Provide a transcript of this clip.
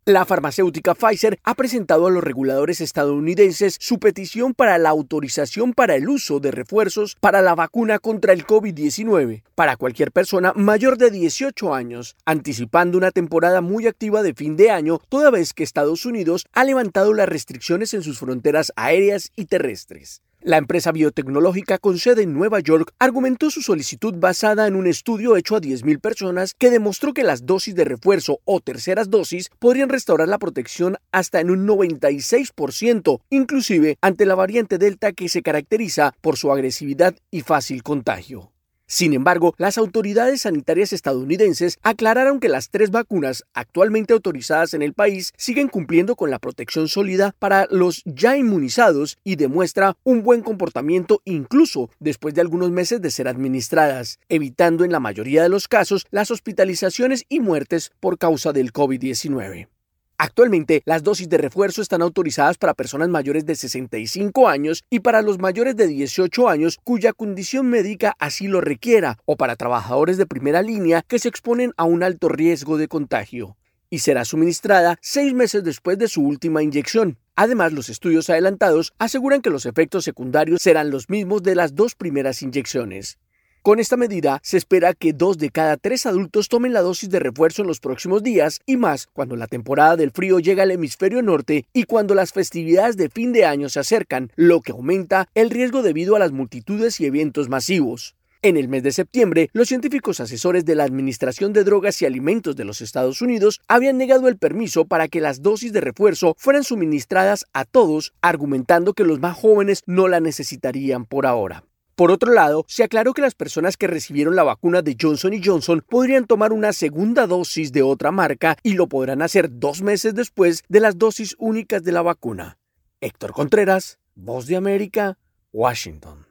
La farmacéutica Pfizer ha presentado a los reguladores estadounidenses su petición para la autorización para el uso de refuerzos para la vacuna contra el COVID-19 para cualquier persona mayor de 18 años, anticipando una temporada muy activa de fin de año, toda vez que Estados Unidos ha levantado las restricciones en sus fronteras aéreas y terrestres. La empresa biotecnológica con sede en Nueva York argumentó su solicitud basada en un estudio hecho a 10.000 personas que demostró que las dosis de refuerzo o terceras dosis podrían restaurar la protección hasta en un 96%, inclusive ante la variante Delta que se caracteriza por su agresividad y fácil contagio. Sin embargo, las autoridades sanitarias estadounidenses aclararon que las 3 vacunas actualmente autorizadas en el país siguen cumpliendo con la protección sólida para los ya inmunizados y demuestra un buen comportamiento incluso después de algunos meses de ser administradas, evitando en la mayoría de los casos las hospitalizaciones y muertes por causa del COVID-19. Actualmente, las dosis de refuerzo están autorizadas para personas mayores de 65 años y para los mayores de 18 años cuya condición médica así lo requiera, o para trabajadores de primera línea que se exponen a un alto riesgo de contagio. Y será suministrada 6 meses después de su última inyección. Además, los estudios adelantados aseguran que los efectos secundarios serán los mismos de las 2 primeras inyecciones. Con esta medida, se espera que 2 de cada 3 adultos tomen la dosis de refuerzo en los próximos días y más cuando la temporada del frío llega al hemisferio norte y cuando las festividades de fin de año se acercan, lo que aumenta el riesgo debido a las multitudes y eventos masivos. En el mes de septiembre, los científicos asesores de la Administración de Drogas y Alimentos de los Estados Unidos habían negado el permiso para que las dosis de refuerzo fueran suministradas a todos, argumentando que los más jóvenes no la necesitarían por ahora. Por otro lado, se aclaró que las personas que recibieron la vacuna de Johnson & Johnson podrían tomar una segunda dosis de otra marca y lo podrán hacer 2 meses después de las dosis únicas de la vacuna. Héctor Contreras, Voz de América, Washington.